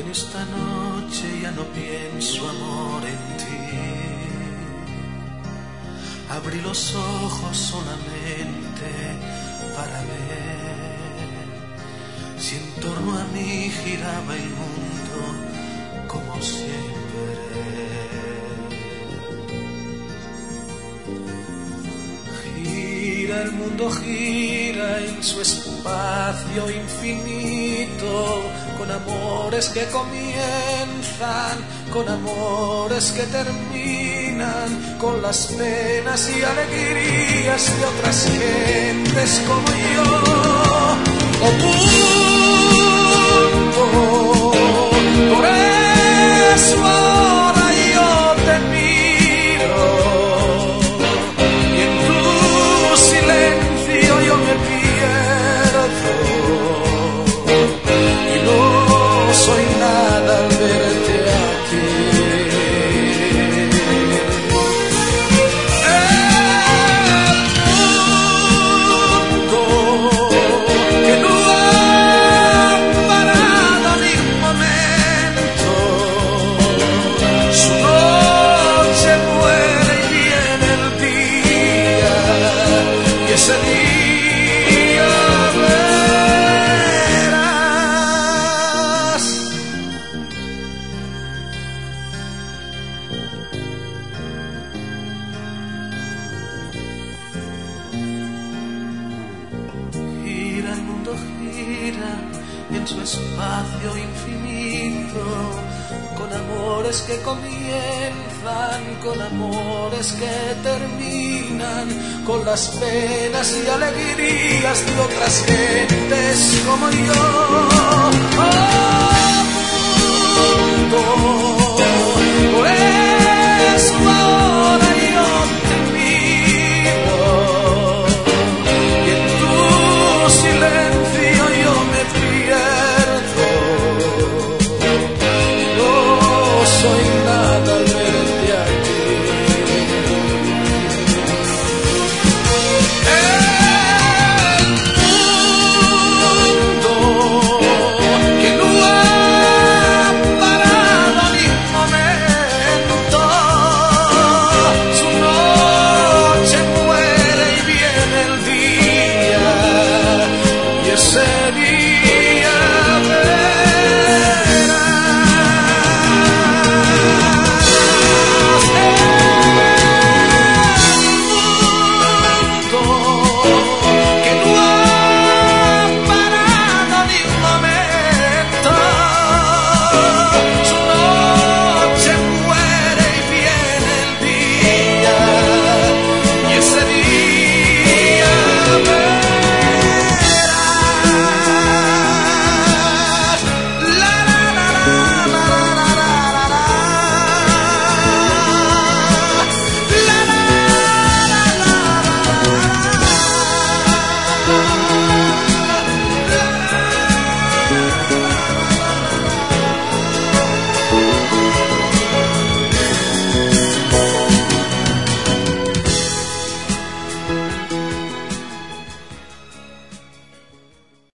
Esta noche ya no pienso, amor, en ti. Abrí los ojos solamente para ver si en torno a mí giraba el mundo como siempre. Gira el mundo, gira en su espacio infinito, con amores que comienzan, con amores que terminan, con las penas y alegrías de otras gentes como yo. Oh mundo, por eso ahora yo te miro, y en tu silencio yo me pierdo, y no soy nada al verte aquí. El mundo que no ha parado ni un momento, su noche muere y viene el día, y ese día gira en su espacio infinito, con amores que comienzan, con amores que terminan, con las penas y alegrías de otras gentes como yo. Oh,